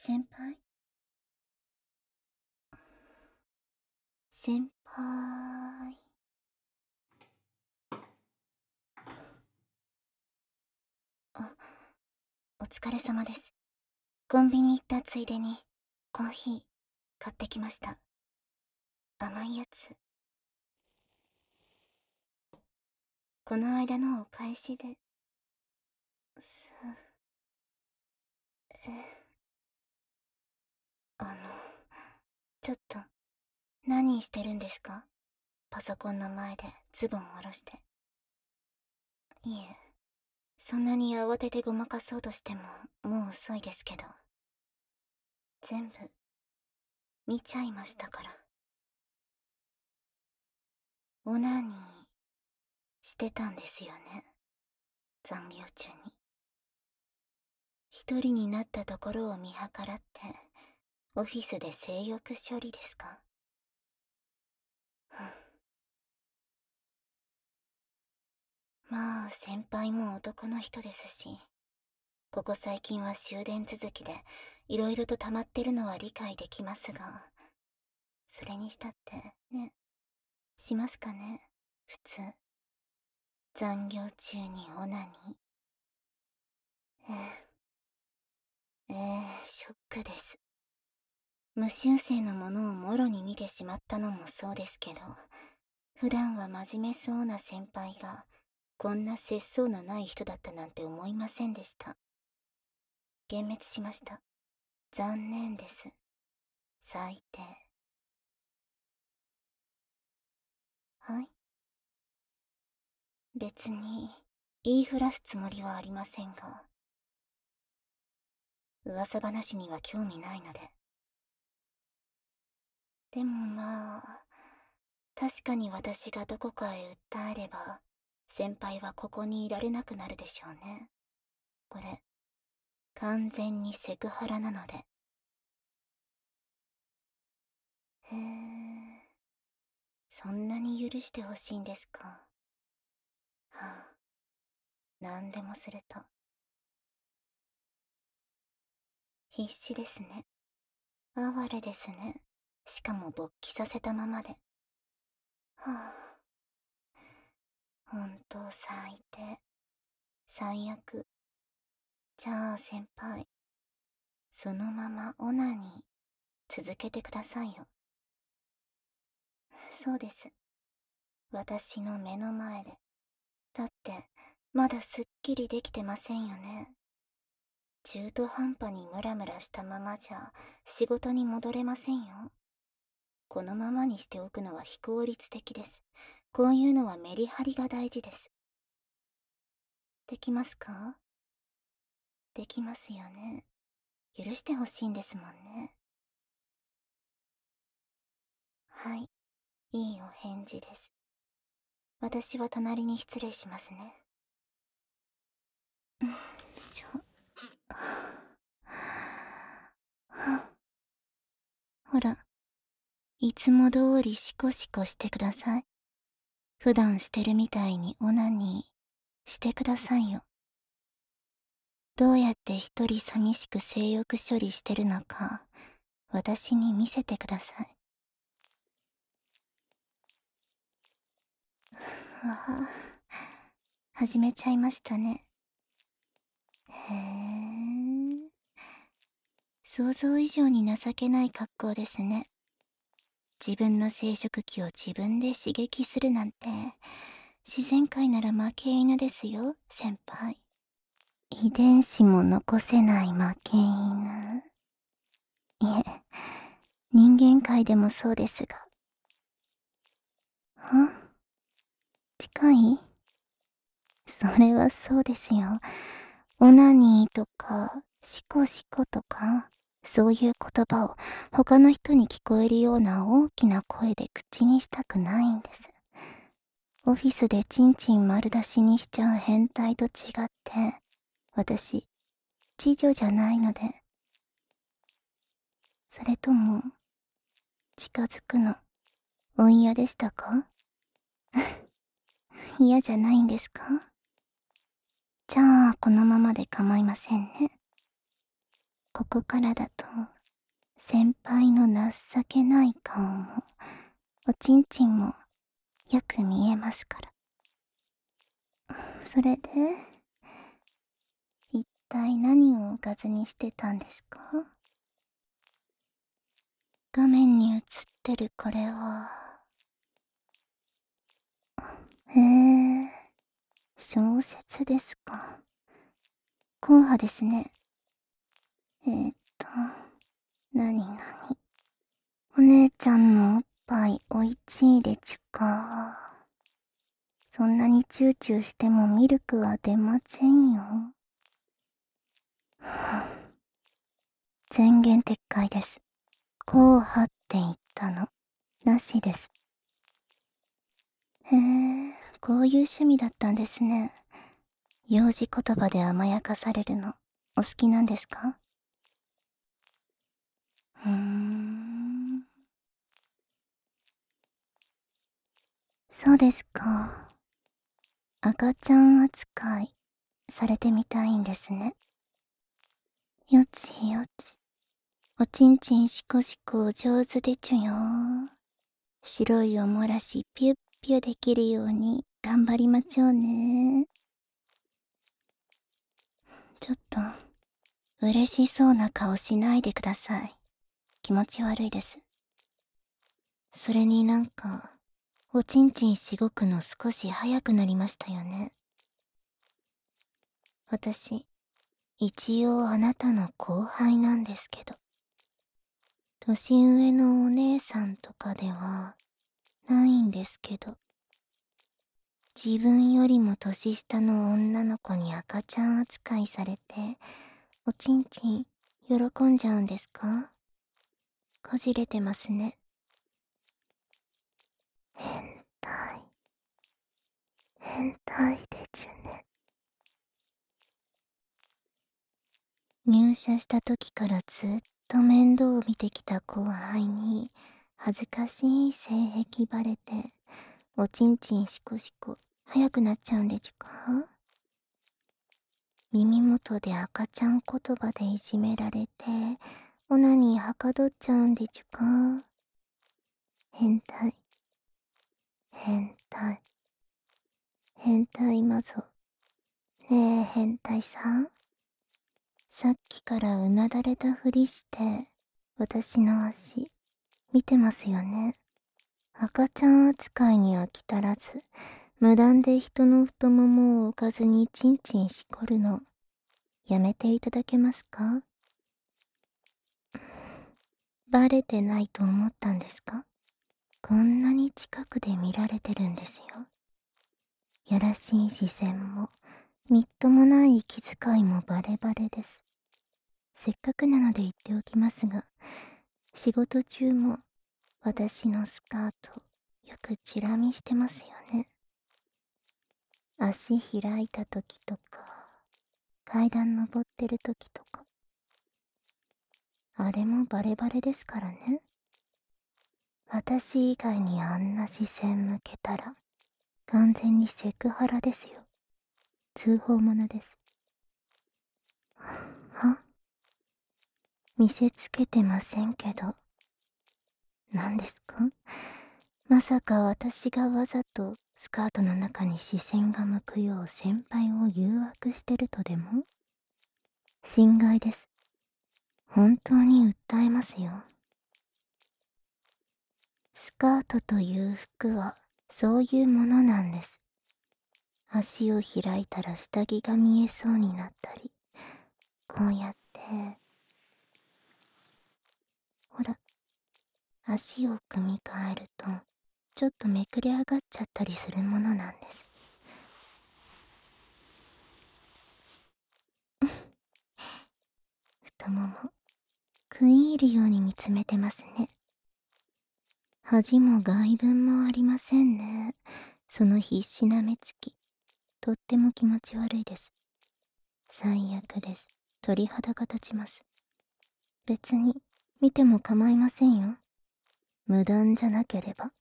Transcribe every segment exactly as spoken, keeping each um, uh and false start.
先輩先輩あ、お疲れ様です。コンビニ行ったついでに、コーヒー、買ってきました。甘いやつ。この間のお返しで、す、え、あの、ちょっと、何してるんですか？パソコンの前でズボン下ろして。いえ、そんなに慌ててごまかそうとしても、もう遅いですけど。全部、見ちゃいましたから。オナニー、してたんですよね。残業中に。一人になったところを見計らって、オフィスで性欲処理ですか？まあ、先輩も男の人ですし、ここ最近は終電続きで、いろいろと溜まってるのは理解できますが、それにしたって、ね、しますかね、普通。残業中にオナニー。ええ、ええ、ショックです。無修正のものをもろに見てしまったのもそうですけど、普段は真面目そうな先輩が、こんな節操のない人だったなんて思いませんでした。幻滅しました。残念です。最低。はい。別に、言いふらすつもりはありませんが、噂話には興味ないので。でもまあ、確かに私がどこかへ訴えれば、先輩はここにいられなくなるでしょうね。これ、完全にセクハラなので。へえ、そんなに許してほしいんですか。はあ、何でもすると。必死ですね。哀れですね。しかも勃起させたままで。はあ、ほんと最低。最悪。じゃあ先輩、そのままオナニー続けてくださいよ。そうです。私の目の前で。だって、まだすっきりできてませんよね。中途半端にムラムラしたままじゃ仕事に戻れませんよ。このままにしておくのは非効率的です。こういうのはメリハリが大事です。できますか？できますよね。許してほしいんですもんね。はい、いいお返事です。私は隣に失礼しますね。よいしょ。ほら、いつも通りシコシコしてください。普段してるみたいにオナニーしてくださいよ。どうやって一人寂しく性欲処理してるのか、私に見せてください。ああ、始めちゃいましたね。へえ。想像以上に情けない格好ですね。自分の生殖器を自分で刺激するなんて、自然界なら負け犬ですよ、先輩。遺伝子も残せない負け犬。いえ、人間界でもそうですが。ん？近い？それはそうですよ。オナニーとか、シコシコとか、そういう言葉を他の人に聞こえるような大きな声で口にしたくないんです。オフィスでチンチン丸出しにしちゃう変態と違って、私、知女じゃないので。それとも、近づくの、お嫌でしたか？嫌じゃないんですか？じゃあ、このままで構いませんね。 ここからだと先輩の情けない顔もおちんちんもよく見えますから。それで一体何をおかずにしてたんですか？画面に映ってるこれは。へえ、小説ですか。硬派ですね。えー、っと、なになに。お姉ちゃんのおっぱいおいちいでちゅか。そんなにチューチューしてもミルクは出ませんよ。宣言撤回です。硬派って言ったの。なしです。へえ、こういう趣味だったんですね。幼児言葉で甘やかされるの、お好きなんですか？うーん。そうですか。赤ちゃん扱いされてみたいんですね。よちよち。おちんちんしこしこ上手でちゅよ。白いおもらしピュッピュできるように頑張りまちょうね。ちょっと嬉しそうな顔しないでください。気持ち悪いです。それになんかおちんちんしごくの少し早くなりましたよね。私一応あなたの後輩なんですけど、年上のお姉さんとかではないんですけど、自分よりも年下の女の子に赤ちゃん扱いされておちんちん喜んじゃうんですか？こじれてますね。変態変態でちゅね。入社した時からずっと面倒を見てきた後輩に恥ずかしい性癖バレておちんちんしこしこ早くなっちゃうんでちゅか？耳元で赤ちゃん言葉でいじめられてオナニーはかどっちゃうんでちゅか？変態変態変態マゾ。ねえ変態さん、さっきからうなだれたふりして私の足見てますよね。赤ちゃん扱いに飽き足らず無断で人の太ももを置かずにチンチンしこるのやめていただけますか？バレてないと思ったんですか？こんなに近くで見られてるんですよ。やらしい視線もみっともない息遣いもバレバレです。せっかくなので言っておきますが、仕事中も私のスカートよくチラ見してますよね。足開いた時とか階段登ってる時とか、あれもバレバレですからね。私以外にあんな視線向けたら完全にセクハラですよ。通報者です。は、見せつけてませんけど。何ですか？まさか私がわざとスカートの中に視線が向くよう先輩を誘惑してるとでも？侵害です。本当に訴えますよ。スカートという服はそういうものなんです。足を開いたら下着が見えそうになったり、こうやってほら、足を組み替えるとちょっとめくれ上がっちゃったりするものなんです。太もも食い入るように見つめてますね。恥も外聞もありませんね。その必死な目つき、とっても気持ち悪いです。最悪です。鳥肌が立ちます。別に見ても構いませんよ。無断じゃなければ。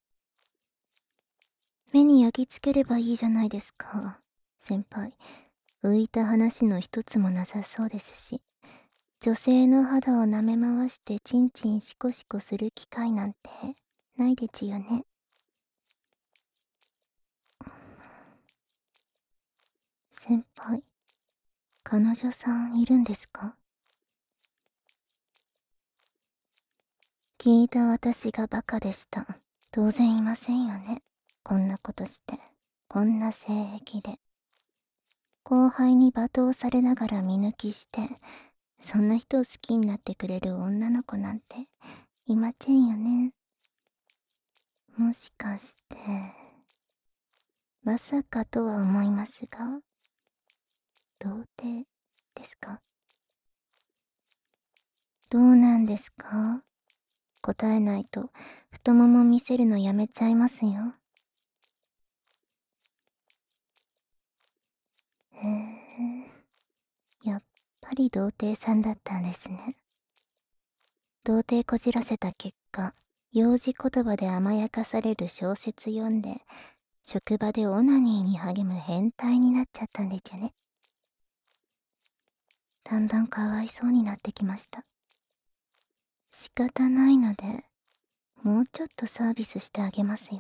目に焼き付ければいいじゃないですか。先輩、浮いた話の一つもなさそうですし、 女性の肌を舐め回してチンチンシコシコする機会なんてないでちゅよね。先輩、彼女さんいるんですか？聞いた私がバカでした。当然いませんよね。こんなことして、こんな性癖で。後輩に罵倒されながら見抜きして、そんな人を好きになってくれる女の子なんていませんよね。もしかして、まさかとは思いますが、童貞ですか？どうなんですか？答えないと太もも見せるのやめちゃいますよ。へえ、やっぱり童貞さんだったんですね。童貞こじらせた結果、幼児言葉で甘やかされる小説読んで、職場でオナニーに励む変態になっちゃったんでちゅね。だんだんかわいそうになってきました。仕方ないので、もうちょっとサービスしてあげますよ。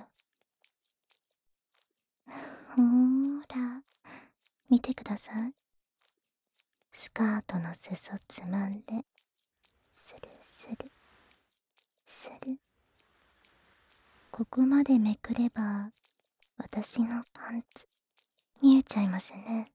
ほーら、見てください。スカートの裾つまんで、スルスル、スル。ここまでめくれば、私のパンツ、見えちゃいますね。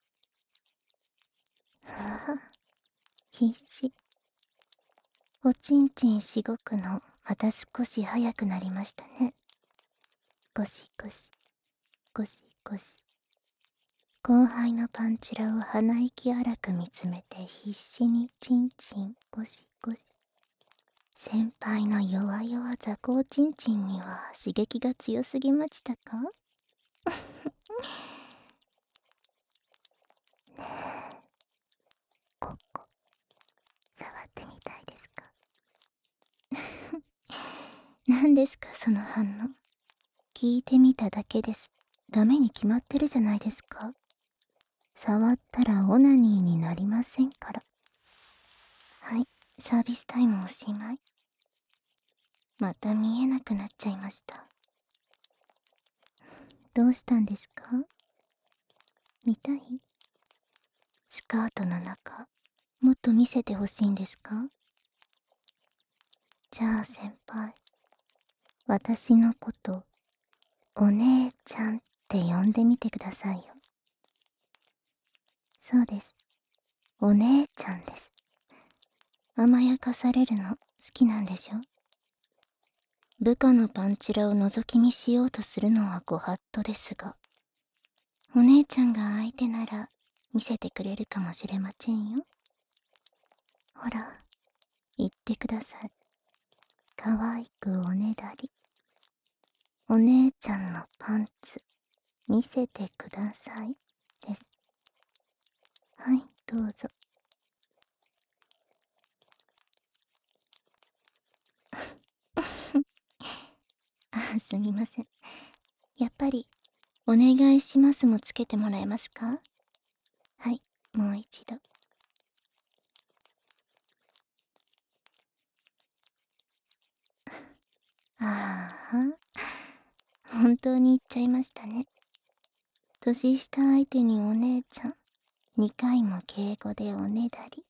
はあ、必死。おちんちんしごくの、また少し早くなりましたね。ゴシゴシ、ゴシゴシ。後輩のパンチラを鼻息荒く見つめて必死にチンチンゴシゴシ。先輩の弱々雑魚チンチンには刺激が強すぎましたか？ねえ、ここ触ってみたいですか？何ですかその反応。聞いてみただけです。ダメに決まってるじゃないですか。触ったらオナニーになりませんから。はい、サービスタイムおしまい。また見えなくなっちゃいました。どうしたんですか？見たい？スカートの中、もっと見せてほしいんですか？じゃあ先輩、私のこと、お姉ちゃんって呼んでみてくださいよ。そうです。お姉ちゃんです。甘やかされるの好きなんでしょ？部下のパンチラを覗き見しようとするのはご法度ですが、お姉ちゃんが相手なら見せてくれるかもしれませんよ。ほら、言ってください。かわいくおねだり。お姉ちゃんのパンツ、見せてください。です。はい、どうぞ。あ、すみません。やっぱり、お願いしますもつけてもらえますか？はい、もう一度。ああ、本当に言っちゃいましたね。年下相手にお姉ちゃん、にかいも敬語でおねだり。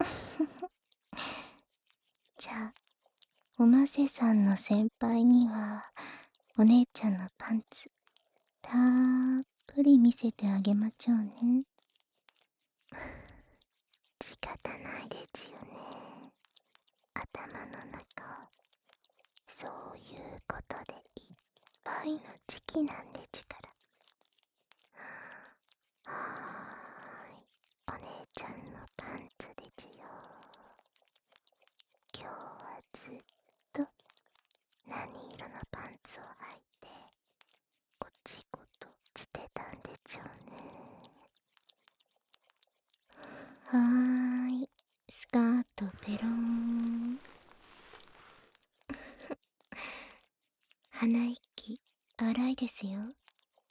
じゃあ、おませさんの先輩には、お姉ちゃんのパンツ、たっぷり見せてあげまちょうね。仕方ないですよね。頭の中、そういうことでいっぱいの時期なんでちゅから。はーい、お姉ちゃんのパンツでちゅよ。今日はずっと何色のパンツを履いてお仕事してたんでちょうね。はーい、スカートペロン。鼻息荒いですよ。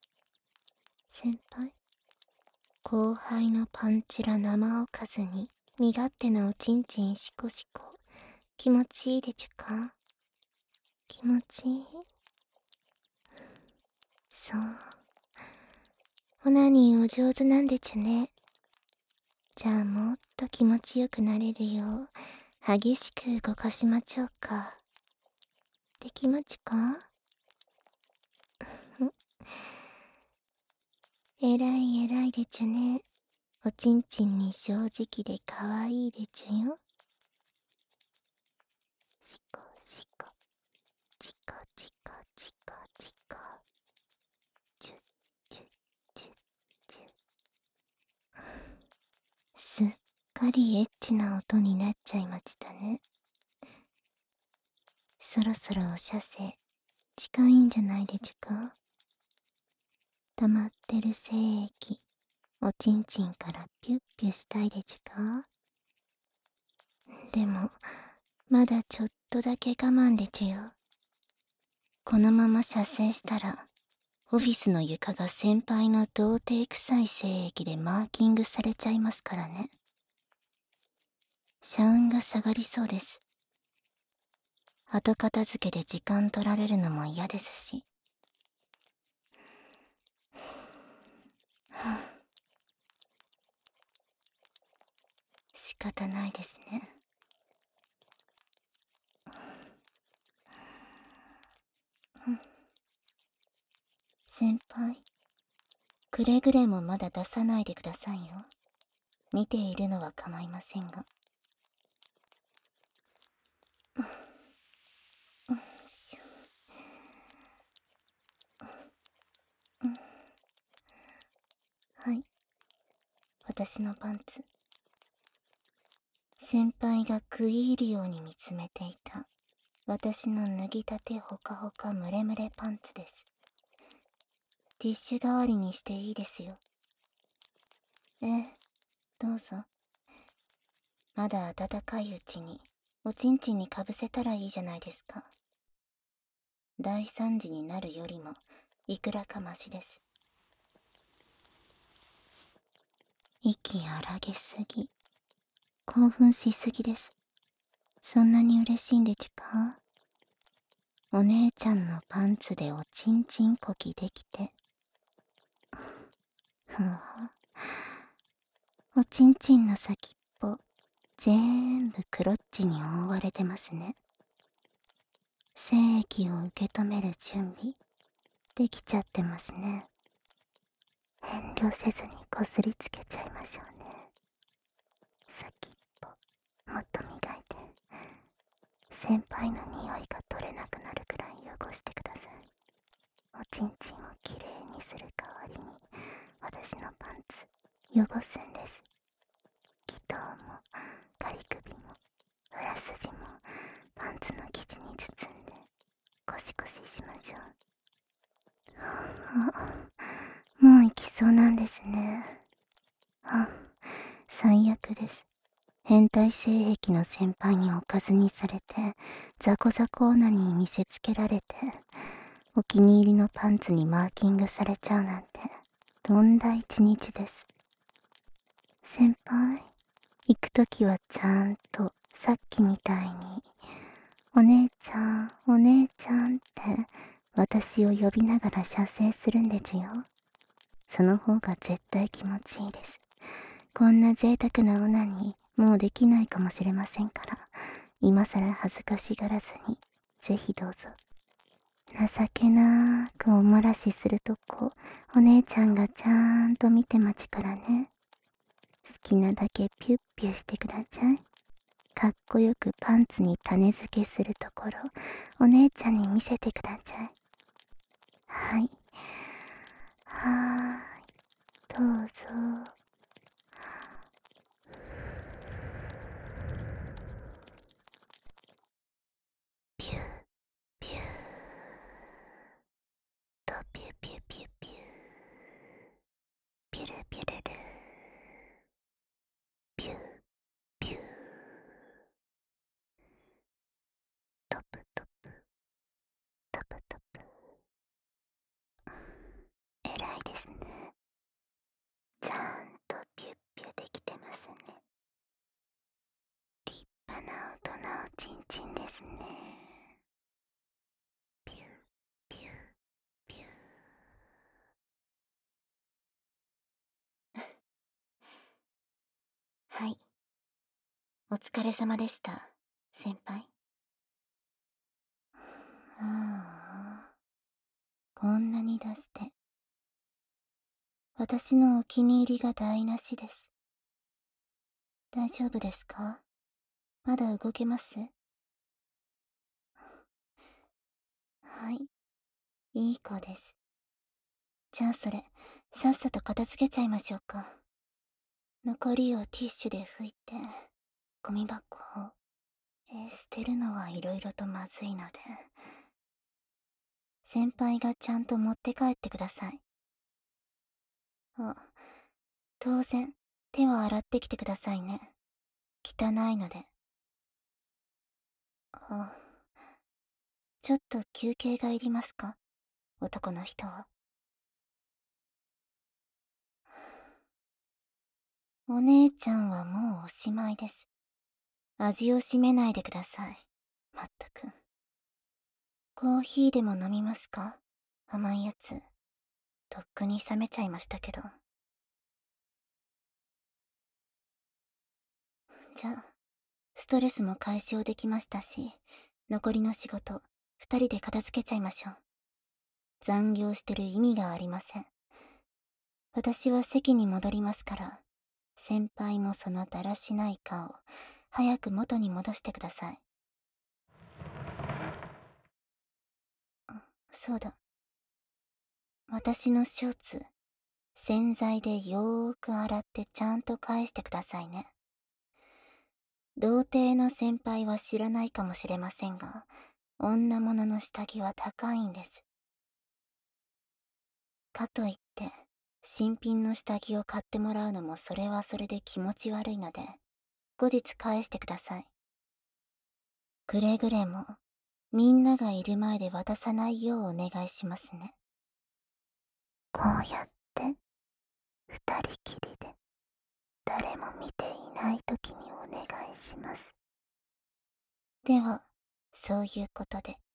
先輩、後輩のパンチラ生おかずに身勝手なおちんちんシコシコ気持ちいいでちゅか？気持ちいい？そう。オナニーお上手なんでちゅね。じゃあもっと気持ちよくなれるよう激しく動かしまちょうか。できまちゅか？えらいえらいでちゅね。おちんちんに正直でかわいいでちゅよ。シコシコチコチコチコチコチュッチュッチュッチュッ。すっかりエッチな音になっちゃいましたね。そろそろお射精近いんじゃないでちゅか？溜まってる精液おちんちんからピュッピュしたいでちゅか？でもまだちょっとだけ我慢でちゅよ。このまま射精したらオフィスの床が先輩の童貞臭い精液でマーキングされちゃいますからね。社運が下がりそうです。後片付けで時間取られるのも嫌ですし。はあ、仕方ないですね。先輩、くれぐれもまだ出さないでくださいよ。見ているのは構いませんが。はい、私のパンツ。先輩が食い入るように見つめていた私の脱ぎたてほかほかムレムレパンツです。ティッシュ代わりにしていいですよ。ええ、どうぞ。まだ温かいうちにおちんちんにかぶせたらいいじゃないですか。大惨事になるよりもいくらかマシです。息荒げすぎ、興奮しすぎです。そんなに嬉しいんでちゅか？お姉ちゃんのパンツでおちんちんこきできて。ふわ、おちんちんの先っぽぜーんぶクロッチに覆われてますね。精液を受け止める準備できちゃってますね。遠慮せずにこすりつけちゃいましょうね。先っぽもっと磨いて先輩の匂いが取れなくなるくらい汚してください。おちんちんをきれいにする代わりに私のパンツ汚すんです。気筒も仮首も裏筋もパンツの生地に包んでゴシゴシしましょう。あ、もう行きそうなんですね。あ、最悪です。変態性癖の先輩におかずにされてザコザコオナニー見せつけられてお気に入りのパンツにマーキングされちゃうなんてとんだ一日です。先輩、行くときはちゃんとさっきみたいにお姉ちゃんお姉ちゃんって私を呼びながら射精するんでちゅよ。その方が絶対気持ちいいです。こんな贅沢なオナニーもうできないかもしれませんから、今さら恥ずかしがらずにぜひどうぞ。情けなーくおもらしするとこお姉ちゃんがちゃんと見てまちからね。好きなだけピュッピュしてください。かっこよくパンツに種付けするところお姉ちゃんに見せてください。はい、はーい、どうぞ。ピューピューとピュピュピュピューピュルピュルルピューピュートプトプトプトプ。えらいですね。ちゃんはい。お疲れ様でした、先輩。ああ、こんなに出して。私のお気に入りが台無しです。大丈夫ですか？まだ動けます？はい。いい子です。じゃあそれ、さっさと片付けちゃいましょうか。残りをティッシュで拭いて、ゴミ箱を、えー捨てるのはいろいろとまずいので、先輩がちゃんと持って帰ってください。あ、当然、手は洗ってきてくださいね。汚いので。あ、ちょっと休憩がいりますか？男の人は。お姉ちゃんはもうおしまいです。味をしめないでください。まったく。コーヒーでも飲みますか？甘いやつ。とっくに冷めちゃいましたけど。じゃあ、ストレスも解消できましたし、残りの仕事、二人で片付けちゃいましょう。残業してる意味がありません。私は席に戻りますから、先輩もそのだらしない顔、早く元に戻してください。あ、そうだ。私のショーツ、洗剤でよーく洗ってちゃんと返してくださいね。童貞の先輩は知らないかもしれませんが、女物の下着は高いんです。かといって、新品の下着を買ってもらうのもそれはそれで気持ち悪いので、後日返してください。くれぐれも、みんながいる前で渡さないようお願いしますね。こうやって、二人きりで、誰も見ていない時にお願いします。では、そういうことで。